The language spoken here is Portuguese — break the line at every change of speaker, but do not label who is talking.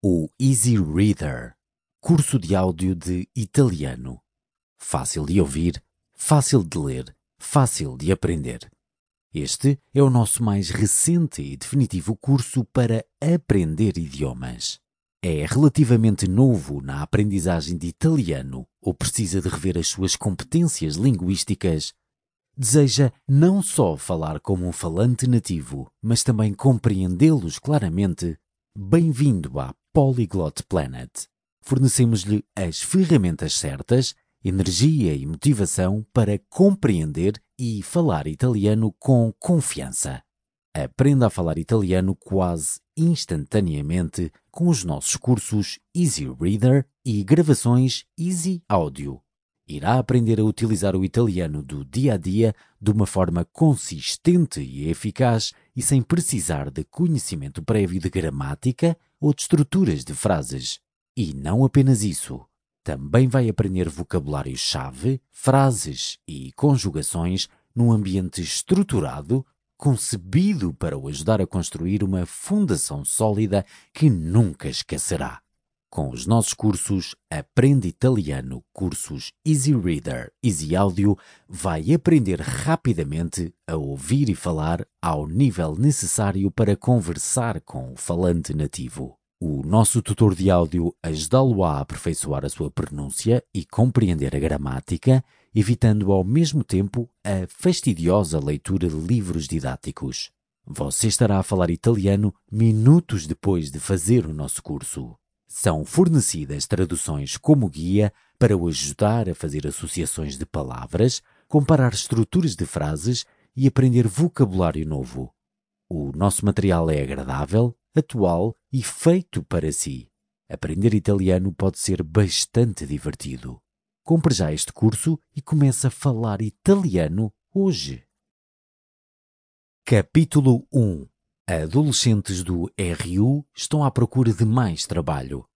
O Easy Reader, curso de áudio de italiano. Fácil de ouvir, fácil de ler, fácil de aprender. Este é o nosso mais recente e definitivo curso para aprender idiomas. É relativamente novo na aprendizagem de italiano ou precisa de rever as suas competências linguísticas? Deseja não só falar como um falante nativo, mas também compreendê-los claramente? Bem-vindo à Polyglot Planet. Fornecemos-lhe as ferramentas certas, energia e motivação para compreender e falar italiano com confiança. Aprenda a falar italiano quase instantaneamente com os nossos cursos Easy Reader e gravações Easy Audio. Irá aprender a utilizar o italiano do dia a dia de uma forma consistente e eficaz e sem precisar de conhecimento prévio de gramática ou de estruturas de frases. E não apenas isso. Também vai aprender vocabulário-chave, frases e conjugações num ambiente estruturado, concebido para o ajudar a construir uma fundação sólida que nunca esquecerá. Com os nossos cursos Aprende Italiano, cursos Easy Reader, Easy Audio, vai aprender rapidamente a ouvir e falar ao nível necessário para conversar com o falante nativo. O nosso tutor de áudio ajudá-lo a aperfeiçoar a sua pronúncia e compreender a gramática, evitando ao mesmo tempo a fastidiosa leitura de livros didáticos. Você estará a falar italiano minutos depois de fazer o nosso curso. São fornecidas traduções como guia para o ajudar a fazer associações de palavras, comparar estruturas de frases e aprender vocabulário novo. O nosso material é agradável, atual e feito para si. Aprender italiano pode ser bastante divertido. Compre já este curso e comece a falar italiano hoje. Capítulo 1. Adolescentes do RU estão à procura de mais trabalho.